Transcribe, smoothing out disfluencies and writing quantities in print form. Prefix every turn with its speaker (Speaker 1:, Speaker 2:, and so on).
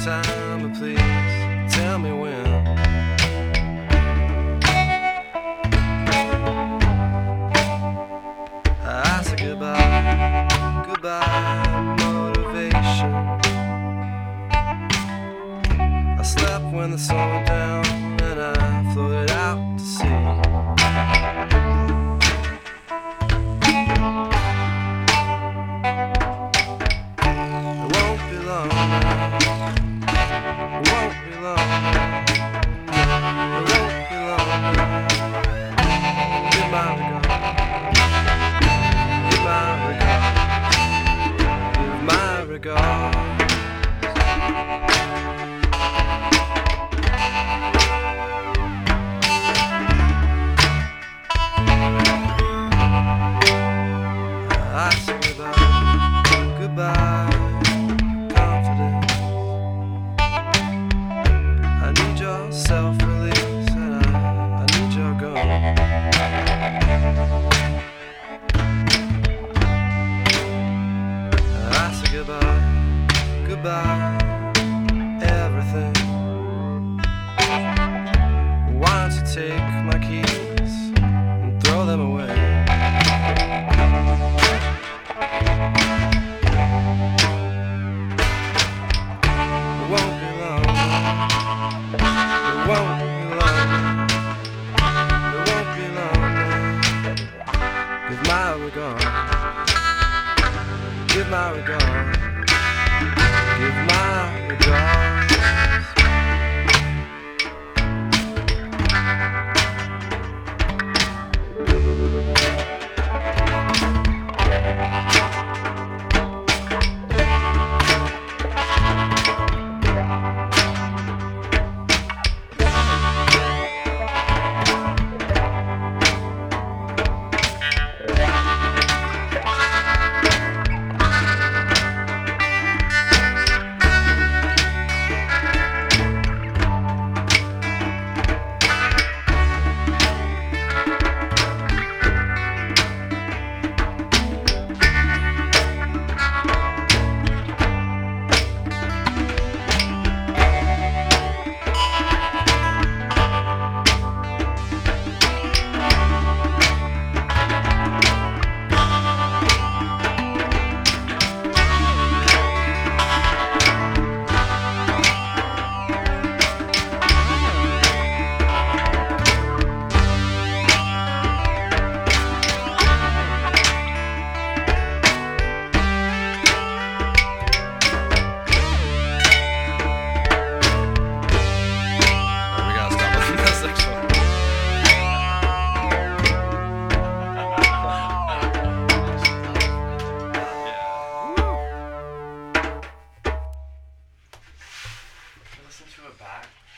Speaker 1: time, but please tell me when. I said goodbye, goodbye, motivation. I slept when the sun went down and I floated out to sea. It won't be long now. It won't be long now. It won't be long now. Give my regard. Give my regard. Give my regard. I say goodbye, goodbye, confidence. I need your self-release and I need your go. I say goodbye, goodbye, everything. Why don't you take my keys and throw them away? It won't be long. It won't be long. It won't be long. Give my regard. Give my regard. Give my regard.
Speaker 2: Listen to it back.